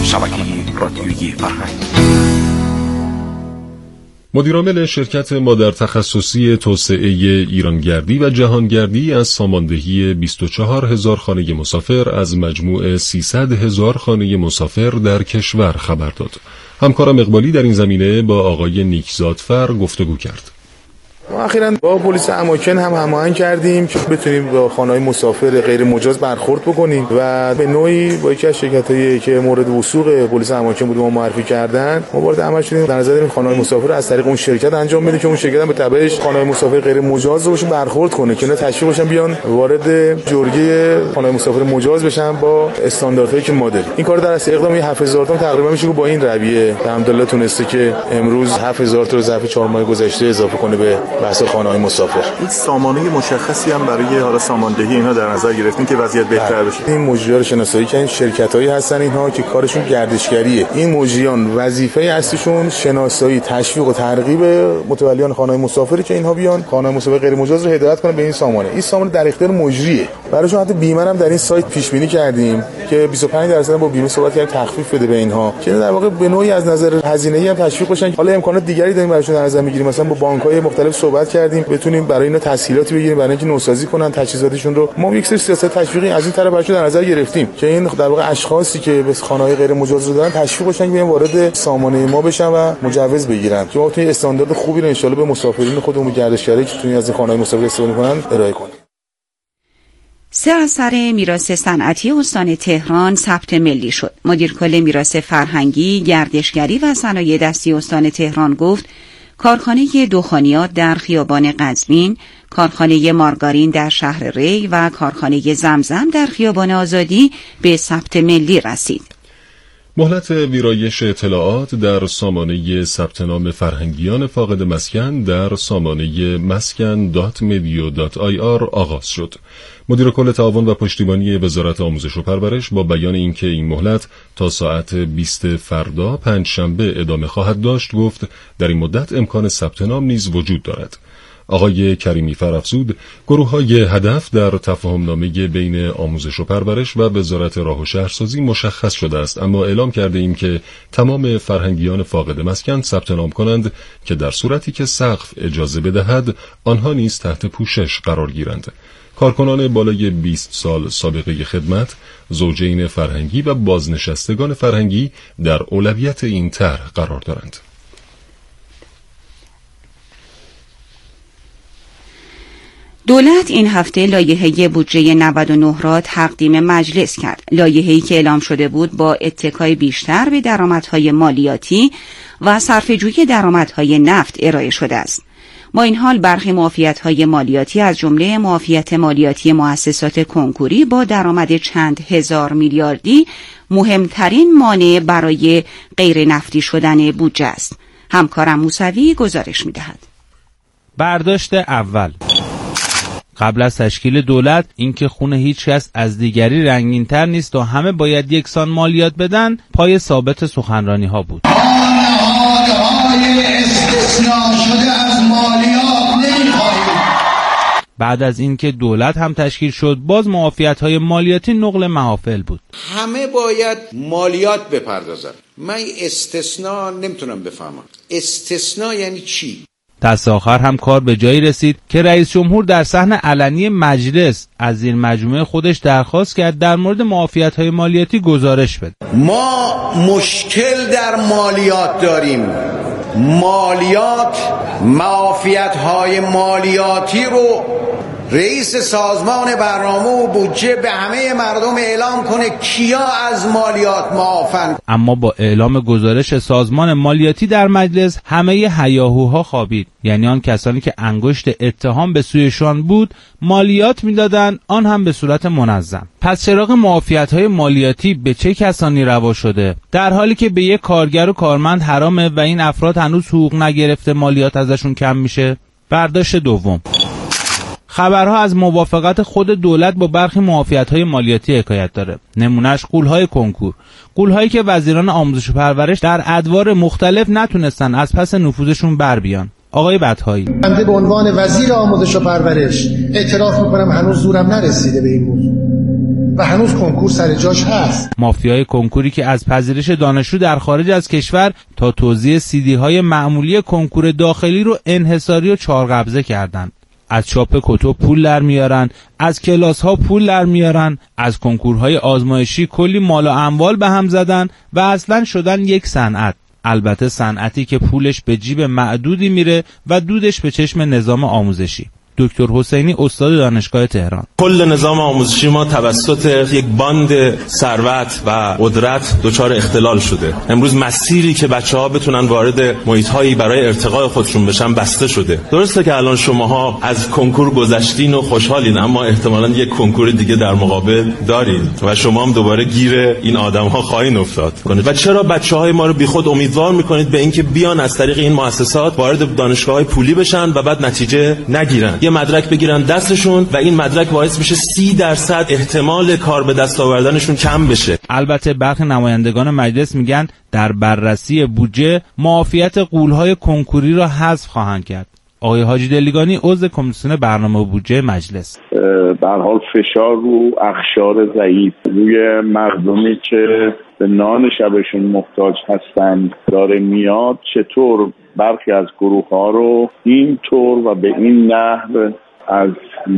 شبکه رادیویی فرهنگ. مدیرعامل شرکت مادر تخصصی توسعه ایرانگردی و جهانگردی از ساماندهی 24,000 خانه مسافر از مجموع 300,000 خانه مسافر در کشور خبر داد. همکارم اقبالی در این زمینه با آقای نیکزادفر گفتگو کرد. ما اخیراً با پلیس اماکن هم هماهنگ کردیم که بتونیم با خانه‌های مسافر غیر مجاز برخورد بکنیم و به نوعی با یکی از شرکتایی که مورد وثوق پلیس اماکن بود ما معرفی کردن ما وارد عمل شدیم. در نظر داریم خانه‌های مسافر از طریق اون شرکت انجام بده که اون شرکت هم به تبعش خانه‌های مسافر غیر مجاز رو بهشون برخورد کنه که اینا تشویق بشن بیان وارد جرگه خانه‌های مسافر مجاز بشن با استانداردهایی که ما داریم. این کار در اصل اقدام 7000 تا تقریبا میشه با این رویه الحمدلله تونسته که امروز 7000 تا رو ظرف 4 ماه گذشته اضافه کنه به بحث خانه‌های مسافر. این سامانه مشخصی هم برای حالا ساماندهی اینا در نظر گرفتین که وضعیت بهتر بشه. این مجری‌ها رو شناسایی کردن، شرکتایی هستن اینها که کارشون گردشگریه. این مجریان وظیفه اصلیشون شناسایی، تشویق و ترغیب متولیان خانه‌های مسافری که اینها بیان خانه‌های مسافر غیر مجاز رو هدایت کنن به این سامانه. این سامانه در اختیار مجریه. براشون حتی بیمه هم در این سایت پیش بینی کردیم که 25% با بیمه صحبت کردیم تخفیف بده به اینها که در واقع به نوعی از نظر هزینه‌ای هم تشویق بشن. حالا امکانات دیگری داریم براشون در نظر می‌گیریم، مثلا با بانک‌های مختلف صحبت کردیم بتونیم برای اینا تسهیلاتی بگیریم برای اینکه نوسازی کنن تجهیزاتشون رو. ما یک سری سیاست تشویقی از این طرف براشون در نظر گرفتیم که این در واقع اشخاصی که به خانه‌های غیر مجاز رو دارن تشویق بشن که بیان وارد سامانه ما بشن و مجوز بگیرن که ما بتونیم استاندارد خوبی رو ان شاءالله به مسافرین خودمون گردشگری که توی از این خانه‌های مسافر استفاده کنن ارائه کنیم. 3 اثر میراث صنعتی استان تهران ثبت ملی شد. مدیر کل میراث فرهنگی، گردشگری و صنایع دستی استان تهران گفت کارخانه دخانیات در خیابان قزوین، کارخانه مارگارین در شهر ری و کارخانه زمزم در خیابان آزادی به ثبت ملی رسید. مهلت ویرایش اطلاعات در سامانه ثبت نام فرهنگیان فاقد مسکن در سامانه مسکن.medio.ir آغاز شد. مدیر کل تعاون و پشتیبانی وزارت آموزش و پرورش با بیان اینکه این مهلت تا ساعت 20 فردا پنجشنبه ادامه خواهد داشت گفت در این مدت امکان ثبت نام نیز وجود دارد. آقای کریمی فرافزود گروه‌های هدف در تفاهم‌نامه بین آموزش و پرورش و وزارت راه و شهرسازی مشخص شده است، اما اعلام کرده ایم که تمام فرهنگیان فاقد مسکن ثبت نام کنند که در صورتی که سقف اجازه بدهد آنها نیز تحت پوشش قرار گیرند. کارکنان بالای 20 سال سابقه خدمت، زوجین فرهنگی و بازنشستگان فرهنگی در اولویت این طرح قرار دارند. دولت این هفته لایحه بودجه 99 را تقدیم مجلس کرد. لایحه‌ای که اعلام شده بود با اتکای بیشتر به درآمدهای مالیاتی و صرفه‌جویی درآمدهای نفت ارائه شده است. با این حال برخی معافیت‌های مالیاتی از جمله معافیت مالیاتی مؤسسات کنکوری با درآمد چند هزار میلیاردی مهمترین مانع برای غیر نفتی شدن بودجه است. همکارم موسوی گزارش می‌دهد. برداشت اول: قبل از تشکیل دولت اینکه خون هیچ کس از دیگری رنگین‌تر نیست و همه باید یکسان مالیات بدن پای ثابت سخنرانی‌ها بود. بعد از اینکه دولت هم تشکیل شد باز معافیت‌های مالیاتی نقل محافل بود. همه باید مالیات بپردازن. من استثناء نمیتونم بفهمم. استثناء یعنی چی؟ دست آخر هم کار به جایی رسید که رئیس جمهور در صحن علنی مجلس از این مجموعه خودش درخواست کرد در مورد معافیت‌های مالیاتی گزارش بده. ما مشکل در مالیات داریم. معافیت‌های مالیاتی رو رئیس سازمان برنامه و بودجه به همه مردم اعلام کنه کیا از مالیات معافن. اما با اعلام گزارش سازمان مالیاتی در مجلس همه هیاهوها خوابید. یعنی آن کسانی که انگشت اتهام به سویشان بود مالیات میدادند، آن هم به صورت منظم. پس چراغ معافیت‌های مالیاتی به چه کسانی روا شده؟ در حالی که به یک کارگر و کارمند حرامه و این افراد هنوز حقوق نگرفته مالیات ازشون کم میشه. برداشت دوم: خبرها از موافقت خود دولت با برخی معافیت‌های مالیاتی حکایت داره. نمونهش غول‌های کنکور، غول‌هایی که وزیران آموزش و پرورش در ادوار مختلف نتونستن از پس نفوذشون بر بیان. آقای بطحایی: بنده به عنوان وزیر آموزش و پرورش اعتراف میکنم هنوز زورم نرسیده به این موضوع و هنوز کنکور سر جاش هست. مافیای کنکوری که از پذیرش دانشجو در خارج از کشور تا توزیع CD-های معمولی کنکور داخلی رو انحصاری و چارقبضه کردن. از چاپ کتب پول در میارن، از کلاس‌ها پول در میارن، از کنکورهای آزمایشی کلی مال و اموال به هم زدن و اصلاً شدن یک صنعت. البته صنعتی که پولش به جیب معدودی میره و دودش به چشم نظام آموزشی. دکتر حسینی استاد دانشگاه تهران: کل نظام آموزشی ما توسط یک باند ثروت و قدرت دچار اختلال شده. امروز مسیری که بچه‌ها بتونن وارد محیط‌هایی برای ارتقاء خودشون بشن بسته شده. درسته که الان شماها از کنکور گذشتین و خوشحالین، اما احتمالاً یک کنکور دیگه در مقابل دارین و شما هم دوباره گیر این آدم‌ها خواهید افتاد. و چرا بچه‌های ما رو بیخود امیدوار می‌کنید به اینکه بیان از طریق این مؤسسات وارد دانشگاه‌های پولی بشن و بعد نتیجه نگیرن؟ مدرک بگیرن دستشون و این مدرک باعث میشه 30% احتمال کار به دست آوردنشون کم بشه. البته برخی نمایندگان مجلس میگن در بررسی بودجه معافیت غول‌های کنکوری را حذف خواهند کرد. آقای حاجی دلیگانی عضو کمیسیون برنامه و بودجه مجلس: به هر حال فشار رو اقشار ضعیف، روی مردمی که به نان شبشون محتاج هستند داره میاد. چطور برخی از گروه‌ها رو این طور و به این نحو از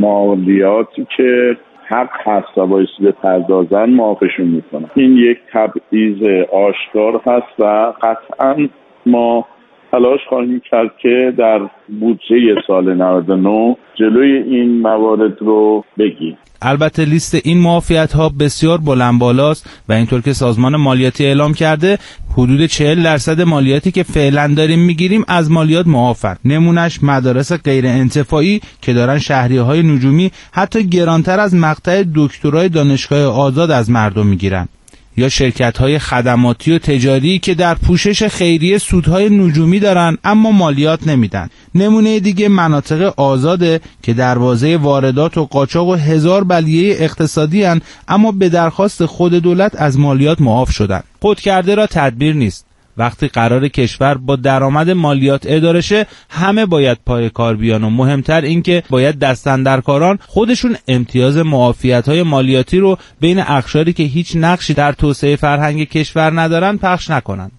مالیاتی که حق هست و بایستی بپردازن معافشون میکنن. این یک تبعیض آشکار هست و قطعا ما تلاش خواهیم کرد که در بودجه سال 99 جلوی این موارد رو بگیریم. البته لیست این معافیت‌ها بسیار بلند بالاست و اینطور که سازمان مالیاتی اعلام کرده حدود 40% مالیاتی که فعلا داریم میگیریم از مالیات معافن. نمونش مدارس غیر انتفاعی که دارن شهریه‌های نجومی حتی گرانتر از مقطع دکترای دانشگاه آزاد از مردم میگیرن، یا شرکت‌های خدماتی و تجاری که در پوشش خیریه سودهای نجومی دارن اما مالیات نمیدن. نمونه دیگه مناطق آزاده که دروازه واردات و قاچاق و هزار بلیه اقتصادی هن اما به درخواست خود دولت از مالیات معاف شدن. خود کرده را تدبیر نیست. وقتی قرار کشور با درآمد مالیات اداره شه همه باید پای کار بیان و مهمتر این که باید دستاندرکاران خودشون امتیاز معافیت‌های مالیاتی رو بین اقشاری که هیچ نقشی در توسعه فرهنگ کشور ندارن پخش نکنن.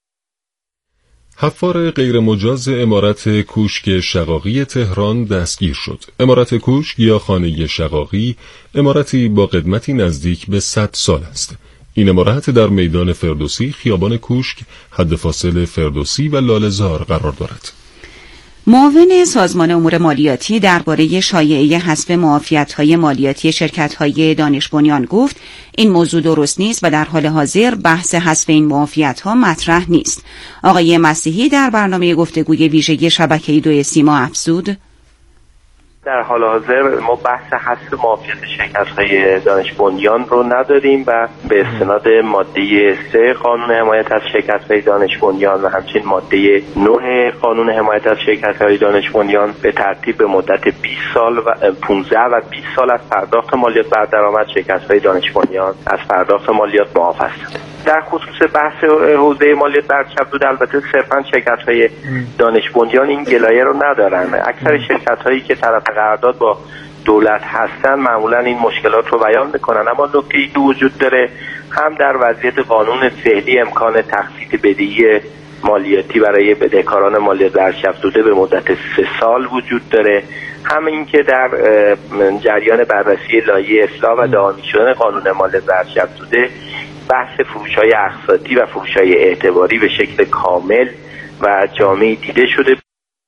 حفار غیرمجاز عمارت کوشک شقاقی تهران دستگیر شد. عمارت کوشک یا خانه شقاقی عمارتی با قدمتی نزدیک به 100 سال است. این عمارت در میدان فردوسی، خیابان کوشک، حد فاصل فردوسی و لاله‌زار قرار دارد. معاون سازمان امور مالیاتی درباره شایعه حذف معافیت‌های مالیاتی شرکت‌های دانش بنیان گفت این موضوع درست نیست و در حال حاضر بحث حذف این معافیت‌ها مطرح نیست. آقای مسیحی در برنامه گفتگوی ویژه شبکه 2 سیما افزود: در حال حاضر ما بحث حذف معافیت شرکت‌های دانش بنیان رو نداریم و به استناد ماده 3 قانون حمایت از شرکت‌های دانش بنیان و همچنین ماده 9 قانون حمایت از شرکت‌های دانش بنیان به ترتیب به مدت 20 سال و 15 و 20 سال از پرداخت مالیات بر درآمد شرکت‌های دانش بنیان از پرداخت مالیات معاف هستند. در خصوص بحث حوزه مالیات برچسب بود، البته صرفاً شرکت‌های دانش بنیان این گلایه رو ندارن. اکثر شرکت‌هایی که طرف قرارداد با دولت هستن معمولاً این مشکلات رو بیان میکنن، اما نکته‌ای که وجود داره هم در وضعیت قانون فعلی امکان تخصیص بدهی مالیاتی برای بدهکاران مالیات برچسب‌زده به مدت 3 سال وجود داره، هم این که در جریان بررسی لایحه اصلاح و دائمی شدن قانون مالیات برچسب‌زده بحث فروش‌های اقساطی و فروش‌های اعتباری به شکل کامل و جامعی دیده شده.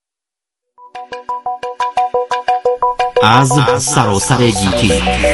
از سراسر گیتی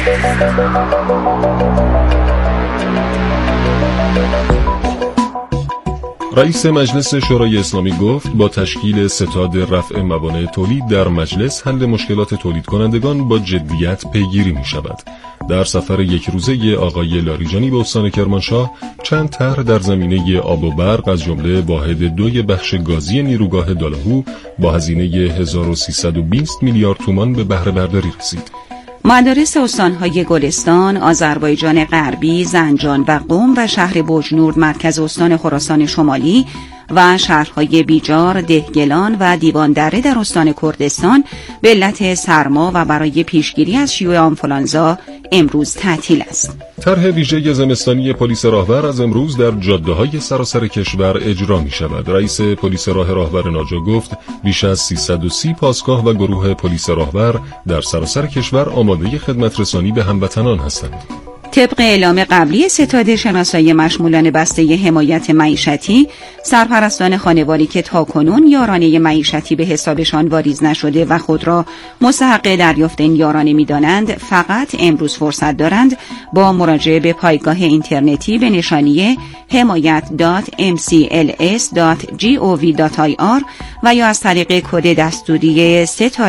رئیس مجلس شورای اسلامی گفت با تشکیل ستاد رفع موانع تولید در مجلس حل مشکلات تولید کنندگان با جدیت پیگیری می شود. در سفر یک روزه آقای لاریجانی به استان کرمانشاه چند طرح در زمینه آب و برق از جمله واحد 2 بخش گازی نیروگاه دالاهو با هزینه 1320 میلیارد تومان به بهره برداری رسید. مدارس استانهای گلستان، آذربایجان غربی، زنجان و قم و شهر بوجنورد مرکز استان خراسان شمالی و شهرهای بیجار، دهگلان و دیواندره در استان کردستان به علت سرما و برای پیشگیری از شیوع آنفولانزا امروز تعطیل است. طرح ویژه زمستانی پلیس راهور از امروز در جاده‌های سراسر کشور اجرا می‌شود. رئیس پلیس راهور ناجا گفت بیش از 330 پاسگاه و گروه پلیس راهور در سراسر کشور آماده خدمت رسانی به هموطنان هستند. طبق اعلام قبلی ستاد شناسایی مشمولان بسته حمایت معیشتی، سرپرستان خانواری که تاکنون یارانه معیشتی به حسابشان واریز نشده و خود را مستحق دریافت این یارانه می‌دانند، فقط امروز فرصت دارند با مراجعه به پایگاه اینترنتی به نشانی حمایت.mcls.gov.ir و یا از طریق کد دستوری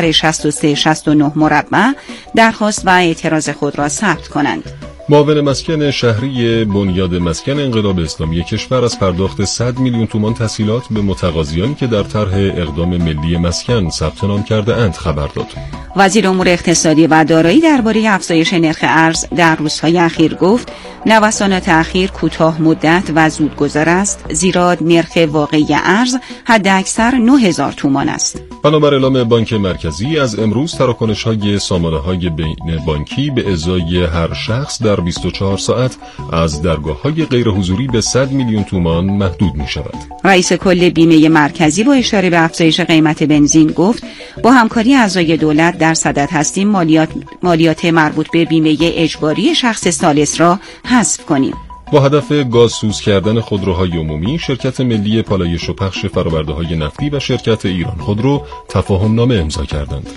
3-6369 درخواست و اعتراض خود را ثبت کنند. معاون مسکن شهری بنیاد مسکن انقلاب اسلامی کشور از پرداخت 100 میلیون تومان تسهیلات به متقاضیانی که در طرح اقدام ملی مسکن ثبت نام کرده اند خبر داد. وزیر امور اقتصادی و دارایی درباره افزایش نرخ ارز در روزهای اخیر گفت نوسانات اخیر کوتاه مدت و زودگذر است، زیرا نرخ واقعی ارز حداکثر 9000 تومان است. بنابر اعلام بانک مرکزی از امروز تراکنش‌های سامانه‌های بین بانکی به ازای هر شخص در 24 ساعت از درگاه‌های غیر حضوری به 100 میلیون تومان محدود می‌شود. رئیس کل بیمه مرکزی با اشاره به افزایش قیمت بنزین گفت با همکاری اعضای دولت در صدد هستیم مالیات مربوط به بیمه اجباری شخص ثالث را حذف کنیم. با هدف گازسوز کردن خودروهای عمومی، شرکت ملی پالایش و پخش فرآورده‌های نفتی و شرکت ایران خودرو تفاهم‌نامه امضا کردند.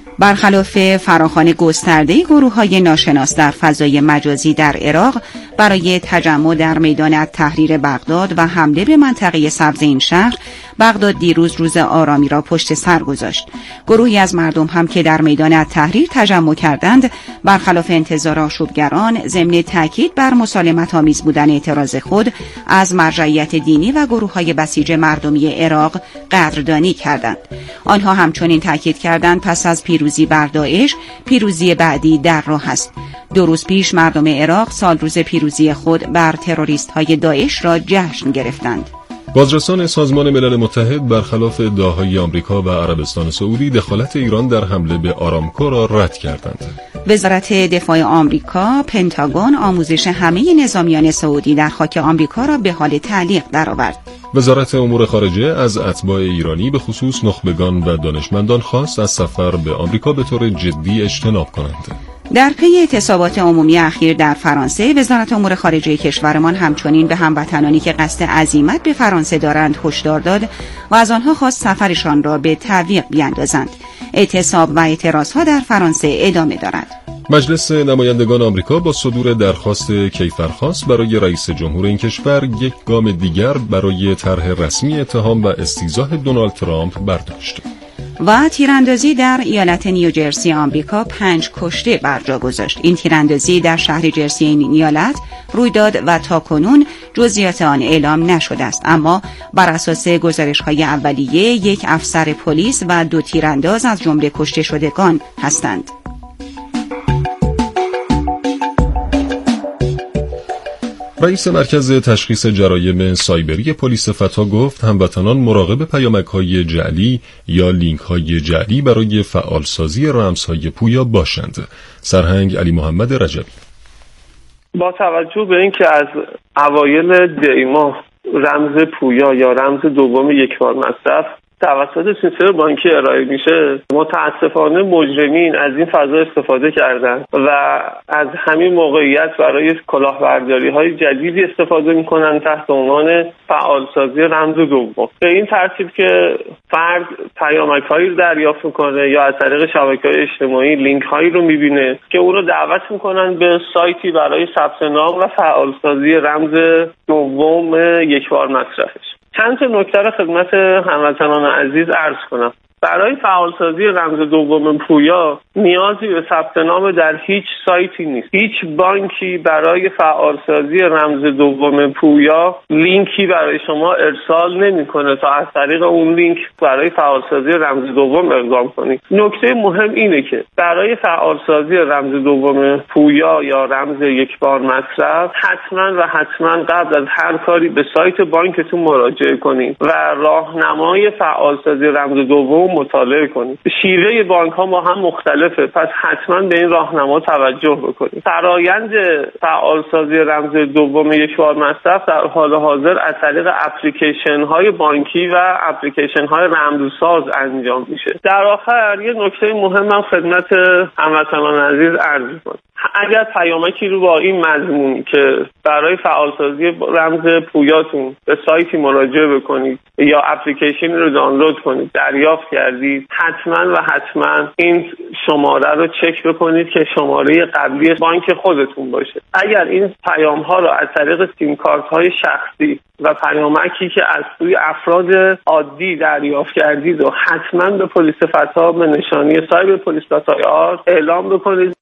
برخلاف فراخوان گسترده گروه‌های ناشناس در فضای مجازی در عراق برای تجمع در میدان التحریر بغداد و حمله به منطقه سبز این شهر، بغداد دیروز روز آرامی را پشت سر گذاشت. گروهی از مردم هم که در میدان التحریر تجمع کردند، برخلاف انتظار آشوبگران، ضمن تاکید بر مسالمت آمیز بودن اعتراض خود از مرجعیت دینی و گروه‌های بسیج مردمی عراق قدردانی کردند. آنها همچنین تاکید کردند پس از پیروزی بر داعش، پیروزی بعدی در راه است. 2 روز پیش مردم عراق سال روز پیروزی خود بر تروریست‌های داعش را جشن گرفتند. بازرسان سازمان ملل متحد برخلاف ادعاهای آمریکا و عربستان سعودی دخالت ایران در حمله به آرامکو را رد کردند. وزارت دفاع آمریکا، پنتاگون آموزش همه نظامیان سعودی در خاک آمریکا را به حال تعلیق درآورد. وزارت امور خارجه از اتباع ایرانی به خصوص نخبگان و دانشمندان خواست از سفر به آمریکا به طور جدی اجتناب کنند. در پی اعتصابات عمومی اخیر در فرانسه، وزارت امور خارجه کشورمان همچنین به هموطنانی که قصد عزیمت به فرانسه دارند هشدار داد و از آنها خواست سفرشان را به تعویق بیاندازند. اعتصاب و اعتراضها در فرانسه ادامه دارد. مجلس نمایندگان آمریکا با صدور درخواست کیفرخواست برای رئیس جمهور این کشور یک گام دیگر برای طرح رسمی اتهام و استیضاح دونالد ترامپ برداشت. و تیراندازی در ایالت نیوجرسی آمریکا 5 کشته بر جا گذاشت. این تیراندازی در شهر جرسی این ایالت روی داد و تاکنون جزئیات آن اعلام نشده است، اما بر اساس گزارش‌های اولیه 1 افسر پلیس و 2 تیرانداز از جمله کشته شدگان هستند. رئیس مرکز تشخیص جرایم سایبری پلیس فتا گفت هموطنان مراقب پیامک‌های جعلی یا لینک‌های جعلی برای فعالسازی رمزهای پویا باشند. سرهنگ علی محمد رجبی: با توجه به اینکه از اوایل دی ماه رمز پویا یا رمز دوم یکبار مصرف توسط سیستم بانکی ارائه میشه، متاسفانه مجرمین از این فضا استفاده کردن و از همین موقعیت برای کلاهبرداری‌های جدیدی استفاده میکنن تحت عنوان فعالسازی رمز دوم. به این ترتیب که فرد پیامک‌هایی رو دریافت میکنه یا از طریق شبکه‌های اجتماعی لینک‌هایی رو میبینه که اون رو دعوت میکنن به سایتی برای ثبت نام و فعالسازی رمز دوم یکبار مصرفش. چند تا نکته رو خدمت هموطنان عزیز عرض کنم. برای فعالسازی رمز دوم پویا نیازی به ثبت نام در هیچ سایتی نیست. هیچ بانکی برای فعالسازی رمز دوم پویا لینکی برای شما ارسال نمیکنه تا از طریق اون لینک برای فعالسازی رمز دوم اقدام کنید. نکته مهم اینه که برای فعالسازی رمز دوم پویا یا رمز یک بار مصرف حتما قبل از هر کاری به سایت بانکتون مراجعه کنید و راهنمای فعالسازی رمز دوم مطالعه کنید. شیوه بانک ها ما هم مختلفه، پس حتما به این راهنما توجه بکنید. فرآیند فعالسازی رمز دوم یک بار مصرف در حال حاضر از طریق اپلیکیشن های بانکی و اپلیکیشن های رمزساز انجام میشه. در آخر یه نکته مهمم خدمت هموطنان عزیز عرض می‌کنم. اگر پیامکی رو با این مضمون که برای فعالسازی رمز پویاتون به سایتی مراجعه بکنید یا اپلیکیشنی رو دانلود کنید دریافت کردید، حتما این شماره رو چک بکنید که شماره قبلی بانک خودتون باشه. اگر این پیام ها رو از طریق سیم کارت های شخصی و پیامکی که از سوی افراد عادی دریافت کردید و حتما به پلیس فتا به نشانی سایبر پلیس فتا اعلام بکنید.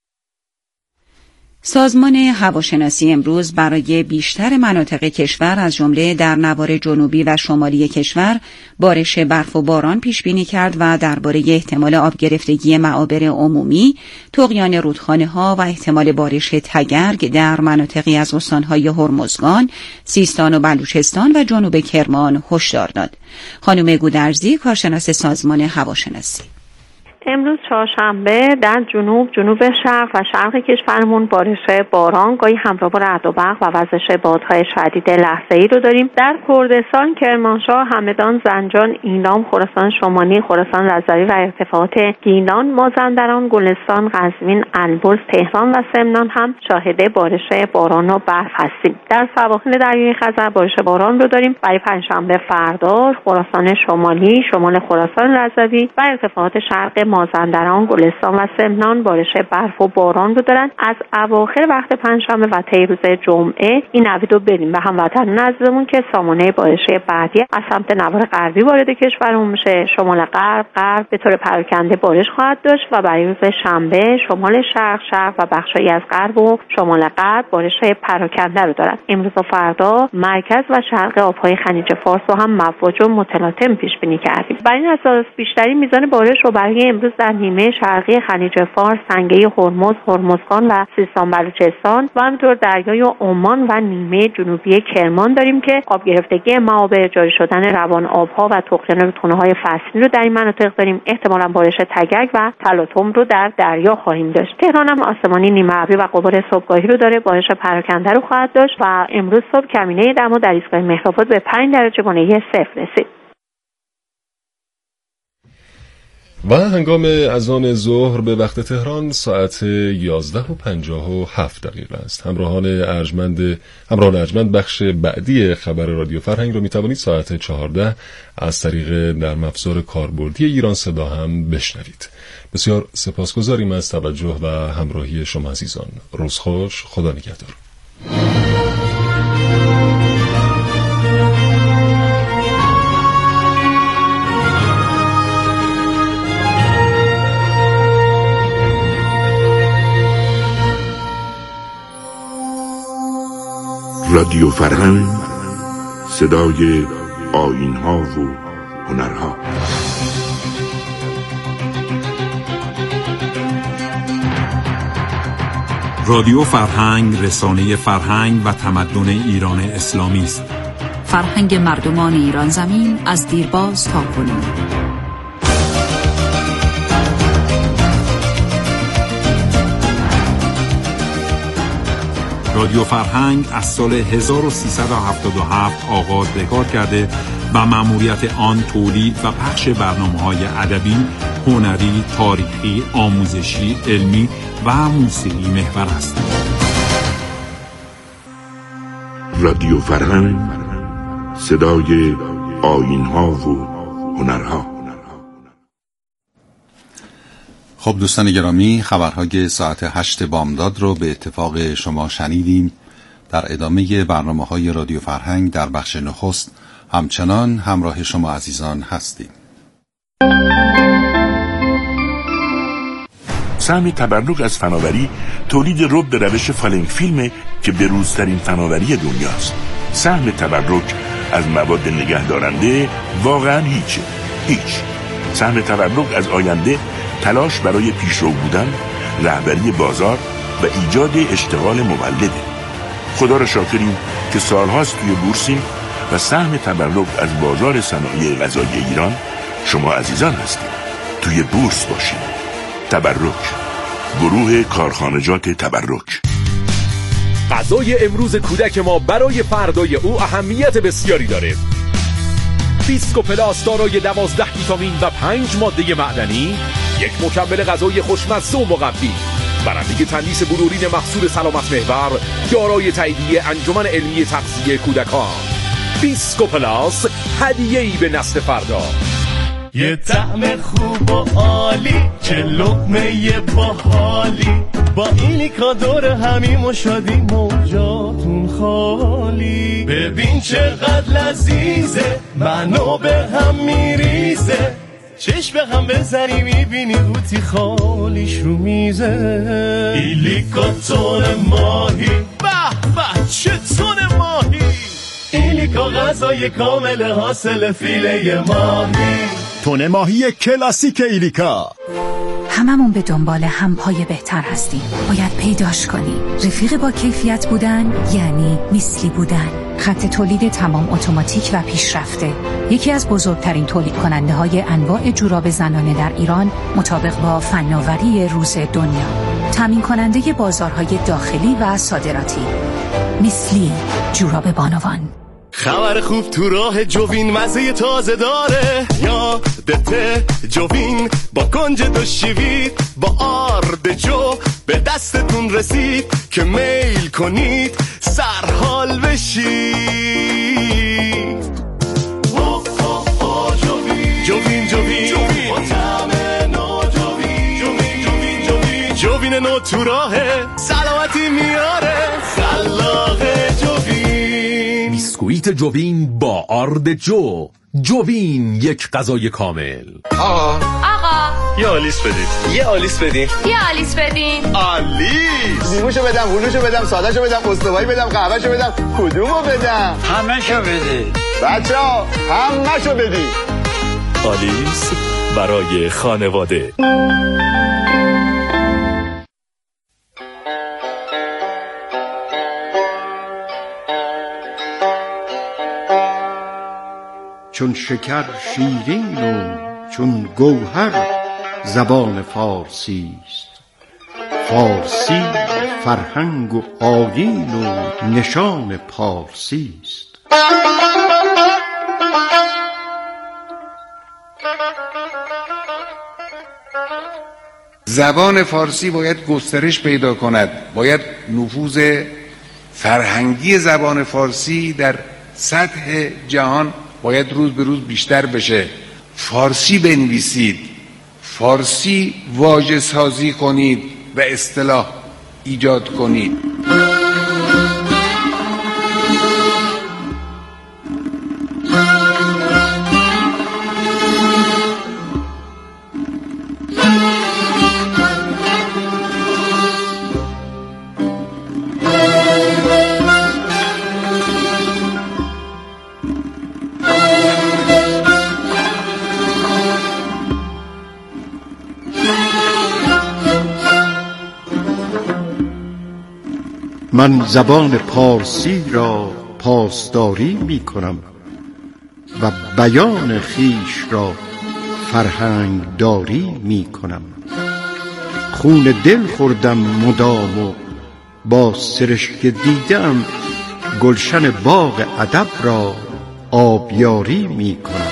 سازمان هواشناسی امروز برای بیشتر مناطق کشور از جمله در نوار جنوبی و شمالی کشور بارش برف و باران پیش بینی کرد و درباره احتمال آب گرفتگی معابر عمومی، طغیان رودخانه‌ها و احتمال بارش تگرگ در مناطقی از استان‌های هرمزگان، سیستان و بلوچستان و جنوب کرمان هشدار داد. خانم گودرزی، کارشناس سازمان هواشناسی: امروز چهارشنبه در جنوب شرق و شرق کشورمون بارش باران گاهی همراه با رعد و برق و وزش بادهای شدید لحظه‌ای رو داریم. در کردستان، کرمانشاه، همدان، زنجان، ایلام، خراسان شمالی، خراسان رضوی و ارتفاعات گیلان، مازندران، گلستان، قزوین، البرز، تهران و سمنان هم شاهد بارش باران و برف هستیم. در سواحل دریای خزر بارش باران رو داریم. برای پنجشنبه فردا خراسان شمالی، شمال خراسان رضوی و ارتفاعات شرق مازندران، گلستان و سمنان بارش برف و باران رو دارن. از اواخر وقت پنجشنبه و طی روز جمعه این نوید رو بریم به هموطنان عزیزمون که سامانه بارش بعدی از سمت نوار غربی وارد کشورمون میشه. شمال غرب به طور پراکنده بارش خواهد داشت و برای روز شنبه شمال شرق و بخشایی از غرب و شمال غرب بارش پراکنده رو دارن. امروز و فردا مرکز و شرق آبهای خلیج فارس رو هم مواج و متلاطم پیش بینی کردیم. بر این اساس بیشترین میزان بارش رو برای امروز در نیمه شرقی خلیج فارس، سنگه هرمز، هرمزگان و سیستان بلوچستان و همینطور دریای عمان و نیمه جنوبی کرمان داریم که آب گرفتگی معابر، جاری شدن روان آبها و طغیان رودخانه‌های فصلی رو در این مناطق داریم. احتمالاً بارش تگرگ و تلاطم رو در دریا خواهیم داشت. تهران هم آسمانی نیمه ابری و غبار صبحگاهی رو داره، بارش پراکنده رو خواهد داشت و امروز صبح کمینه دما در ایستگاه مهرآباد به 5 درجه بنایی صفر رسید. و هنگام اذان ظهر به وقت تهران ساعت 11:57 است. همراهان ارجمند بخش بعدی خبر رادیو فرهنگ رو میتوانید ساعت 14 از طریق نرم افزار کاربردی ایران صدا هم بشنوید. بسیار سپاسگزاریم از توجه و همراهی شما عزیزان. روز خوش، خدا نگهدار. رادیو فرهنگ، صدای آیین‌ها و هنرها. رادیو فرهنگ رسانه فرهنگ و تمدن ایران اسلامی است. فرهنگ مردمان ایران زمین از دیرباز تا کنون. رادیو فرهنگ از سال 1377 آغاز به کار کرده و مأموریت آن تولید و پخش برنامه‌های ادبی، هنری، تاریخی، آموزشی، علمی و موسیقی محور است. رادیو فرهنگ، صدای آیین‌ها و هنرها. خب دوستان گرامی، خبرهای ساعت 8 بامداد رو به اتفاق شما شنیدیم. در ادامه برنامه‌های رادیو فرهنگ در بخش نخست همچنان همراه شما عزیزان هستیم. سهم تبرک از فناوری تولید رب به روش فالنگ فیلم که بروزترین فناوری دنیاست. سهم تبرک از مواد نگه دارنده واقعا هیچ. سهم تبرک از آینده تلاش برای پیشرو بودن، رهبری بازار و ایجاد اشتغال مولده. خدا را شاکریم که سالهاست توی بورسیم و سهم تبرک از بازار صنایع غذایی ایران شما عزیزان هستید. توی بورس باشید. تبرک، گروه کارخانجات تبرک. غذای امروز کودک ما برای فردای او اهمیت بسیاری داره. بیسکوپلاس دارای 12 ویتامین و 5 ماده معدنی، یک مکمل غذایی خوشمزه و مقوی، برنده تندیس بلورین محصول سلامت محور، دارای تاییدیه انجمن علمی تغذیه کودکان. بیسکوپلاس، هدیه‌ای به نسل فردا. یه طعم خوب و عالی، چه لقمه باحالی، با ایلیکا دور همیم و شادی موجاتون خالی. ببین چقدر لذیذه، منو به هم میریزه، چشم به هم بزنی میبینی قوطی خالیش رو میزه. ایلیکا تون ماهی، به به چه تون ماهی، ایلیکا غذای کامل حاصل فیله ماهی. تون ماهی کلاسیک ایلیکا. هممون به دنبال همپای بهتر هستیم. باید پیداش کنیم. رفیق با کیفیت بودن یعنی مثلی بودن. خط تولید تمام اتوماتیک و پیشرفته. یکی از بزرگترین تولید کننده های انواع جوراب زنانه در ایران مطابق با فناوری روز دنیا. تامین کننده بازارهای داخلی و صادراتی. مثلی جوراب بانوان. خبر خوب تو راه جوین، مزه تازه داره، یادته جوین با کنج دو شیوید، با آرد جو به دستتون رسید که میل کنید سرحال بشید. جوین با طعم نو جوین نو تو راهه، سلامتی میاره، خلاقه جوین. بیسکویت جوین با آرد جوین، یک غذای کامل. آقا یه آلیس بدید. آلیس بدین. آلیس. لیموشو بدم، هلوشو بدم، سادهشو بدم، استوایی بدم، قهوهشو بدم، کدومو بدم؟ همه‌شو بده. بچه‌ها همه‌شو بدید. آلیس برای خانواده. چون شکر شیرین و چون گوهر زبان فارسی است. فارسی فرهنگ و آیین و نشان پارسی است. زبان فارسی باید گسترش پیدا کند، باید نفوذ فرهنگی زبان فارسی در سطح جهان باید روز به روز بیشتر بشه. فارسی بنویسید، فارسی واژه سازی کنید و اصطلاح ایجاد کنید. من زبان پارسی را پاسداری می کنم و بیان خیش را فرهنگ داری می کنم. خون دل خوردم مدام و با سرشک دیدم گلشن باغ ادب را آبیاری می کنم.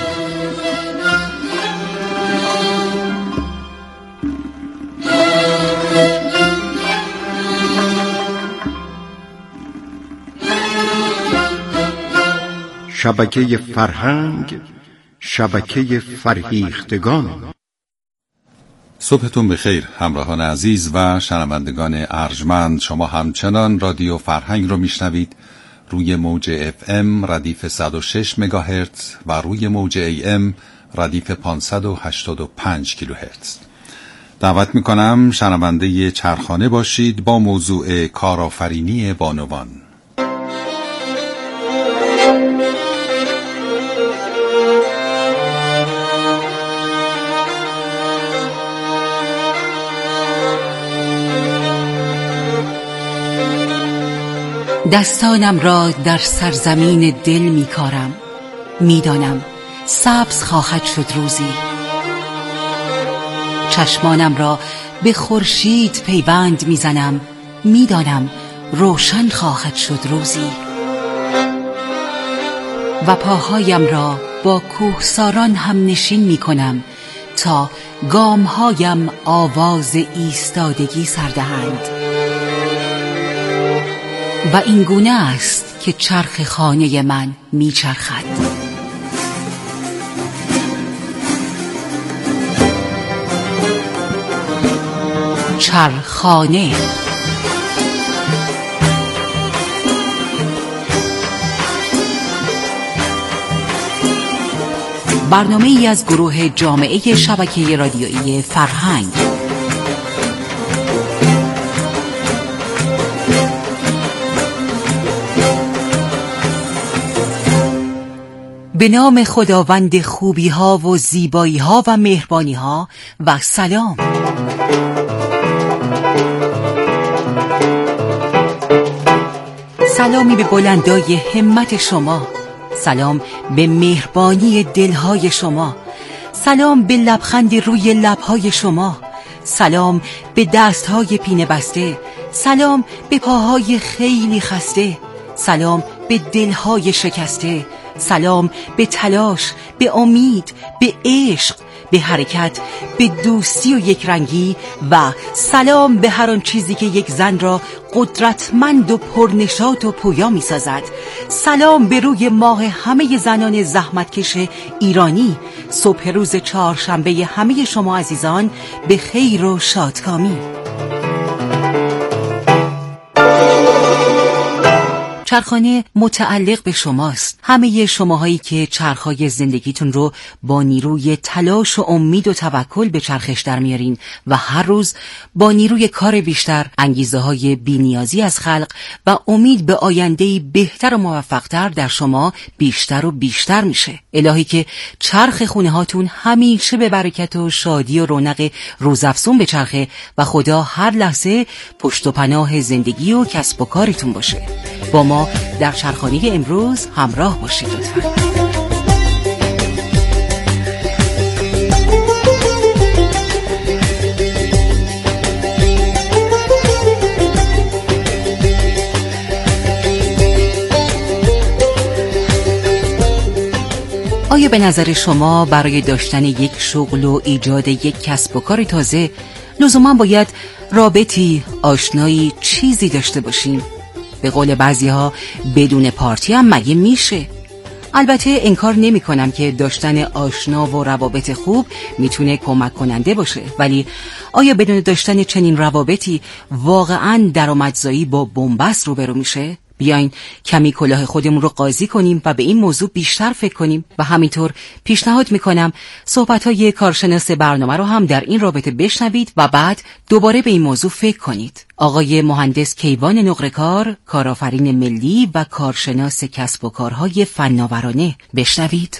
شبکه فرهنگ، شبکه فرهیختگان. صبحتون بخیر همراهان عزیز و شنوندگان ارجمند. شما همچنان رادیو فرهنگ رو میشنوید روی موج FM ردیف 106 مگاهرتز و روی موج AM ردیف 585 کیلوهرتز. دعوت میکنم شنونده چرخانه باشید با موضوع کارآفرینی بانوان. دستانم را در سرزمین دل می کارم، می دانم سبز خواهد شد روزی. چشمانم را به خورشید پیوند می زنم، می دانم روشن خواهد شد روزی. و پاهایم را با کوهساران هم نشین می کنم تا گامهایم آواز ایستادگی سردهند. و این گونه است که چرخ خانه من میچرخد. چرخانه. برنامه ای از گروه جامعه شبکه رادیویی فرهنگ. به نام خداوند خوبی ها و زیبایی ها و مهربانی ها و سلام. سلامی به بلندای همت شما، سلام به مهربانی دلهای شما، سلام به لبخند روی لبهای شما، سلام به دستهای پینه بسته، سلام به پاهای خیلی خسته، سلام به دلهای شکسته، سلام به تلاش، به امید، به عشق، به حرکت، به دوستی و یکرنگی و سلام به هر آن چیزی که یک زن را قدرتمند و پرنشاط و پویا می سازد. سلام به روی ماه همه زنان زحمتکش ایرانی. صبح روز چهارشنبه همه شما عزیزان به خیر و شادکامی. چرخانه متعلق به شماست، همه شماهایی که چرخهای زندگیتون رو با نیروی تلاش و امید و توکل به چرخش در میارین و هر روز با نیروی کار بیشتر، انگیزه های بی‌نیازی از خلق و امید به آینده‌ای بهتر و موفق‌تر در شما بیشتر و بیشتر میشه. الهی که چرخ خونه هاتون همیشه به برکت و شادی و رونق روزافزون بچرخه و خدا هر لحظه پشت و پناه زندگی و کسب و کارتون باشه. با ما در چرخانه امروز همراه باشید لطفاً. آیا به نظر شما برای داشتن یک شغل و ایجاد یک کسب و کار تازه لزوما باید رابطی، آشنایی، چیزی داشته باشیم؟ به قول بعضی‌ها بدون پارتی هم مگه میشه؟ البته انکار نمی کنم که داشتن آشنا و روابط خوب میتونه کمک کننده باشه، ولی آیا بدون داشتن چنین روابطی واقعاً درآمدزایی با بنبست روبرو میشه؟ بیاین کمی کلاه خودمون رو قاضی کنیم و به این موضوع بیشتر فکر کنیم و همینطور پیشنهاد میکنم صحبت‌های کارشناس برنامه رو هم در این رابطه بشنوید و بعد دوباره به این موضوع فکر کنید. آقای مهندس کیوان نقره‌کار، کارآفرین ملی و کارشناس کسب و کارهای فناورانه، بشنوید.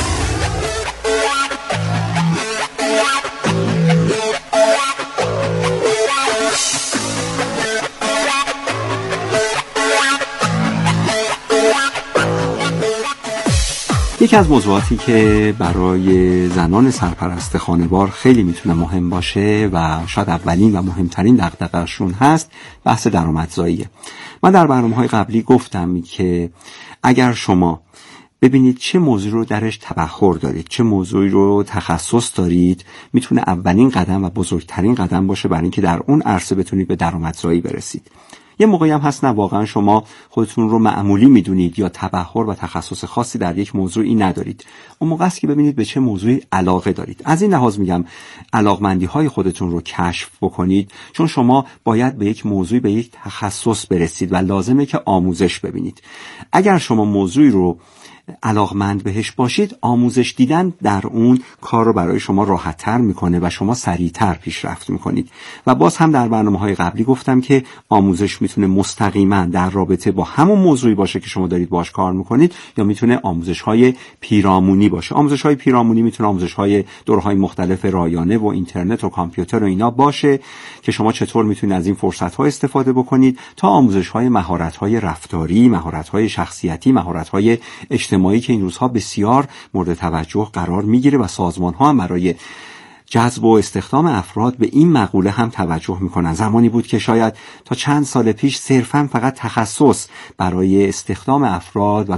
یکی از موضوعاتی که برای زنان سرپرست خانوار خیلی میتونه مهم باشه و شاید اولین و مهمترین دغدغه‌شون هست بحث درآمدزاییه. من در برنامه‌های قبلی گفتم که اگر شما ببینید چه موضوعی رو درش تبحر دارید، چه موضوعی رو تخصص دارید، میتونه اولین قدم و بزرگترین قدم باشه برای اینکه در اون عرصه بتونید به درآمدزایی برسید. یه موقعی هم هست نه واقعا شما خودتون رو معمولی میدونید یا تبحر و تخصص خاصی در یک موضوعی ندارید. اون موقع است که ببینید به چه موضوعی علاقه دارید. از این لحاظ میگم علاقمندی های خودتون رو کشف بکنید، چون شما باید به یک موضوعی، به یک تخصص برسید و لازمه که آموزش ببینید. اگر شما موضوعی رو علاقمند بهش باشید، آموزش دیدن در اون کار رو برای شما راحت‌تر میکنه و شما سریعتر پیشرفت میکنید. و باز هم در برنامه‌های قبلی گفتم که آموزش میتونه مستقیما در رابطه با همون موضوعی باشه که شما دارید باش کار میکنید، یا میتونه آموزش‌های پیرامونی باشه. آموزش‌های پیرامونی میتونه آموزش‌های دوره‌های مختلف رایانه و اینترنت و کامپیوتر و اینا باشه که شما چطور میتونید از این فرصت‌ها استفاده بکنید، تا آموزش‌های مهارت‌های رفتاری، مهارت‌های شخصیتی، مهارت‌های اجتماعی که این روزها بسیار مورد توجه قرار میگیره و سازمان‌ها هم برای جذب و استخدام افراد به این مقوله هم توجه میکنن. زمانی بود که شاید تا چند سال پیش صرفاً فقط تخصص برای استخدام افراد و